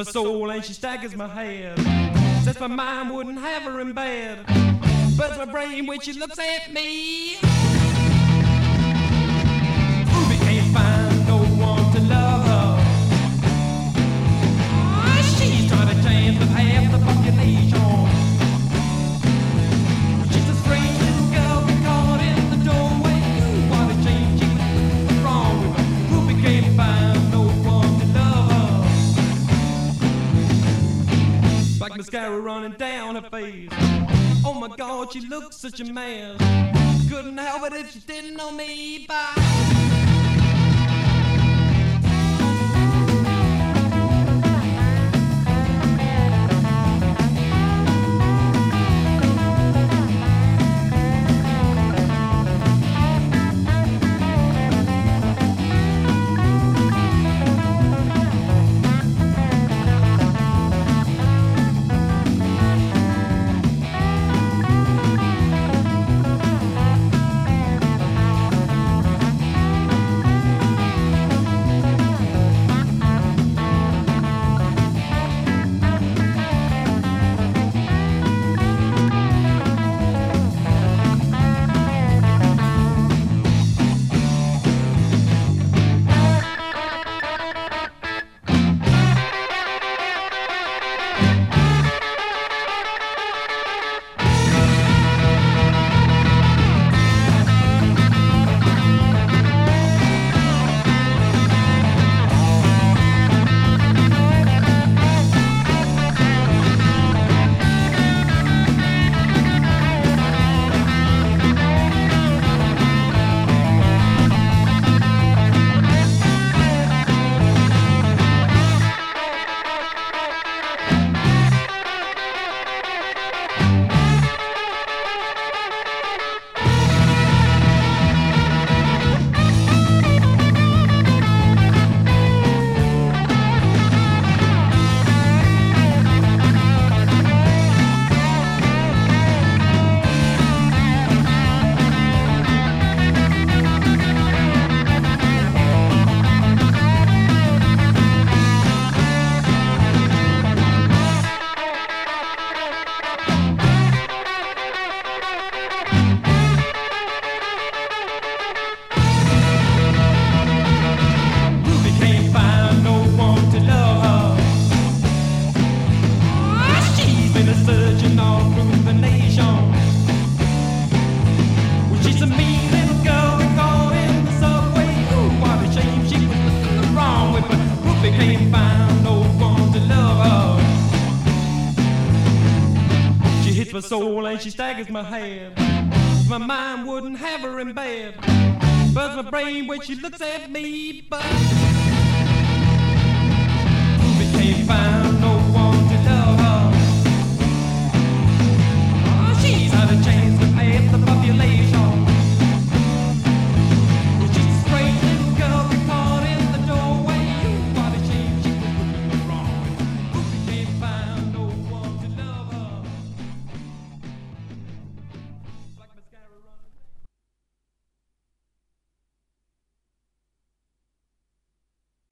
my soul and she staggers my head. Says my mind wouldn't have her in bed. Burns my brain when she looks at me. Ruby can't find no one to love her. She's trying to chance with half the population. She's a strange little girl caught in the doorway. What a change, she was wrong with her. Ruby can't find no one to love her. Like mascara running down her face. Oh my God, she looks such a mess. Couldn't help it if she didn't know me by. My soul and she staggers my head. My mind wouldn't have her in bed. Burns my brain when she looks at me, but Ruby can't find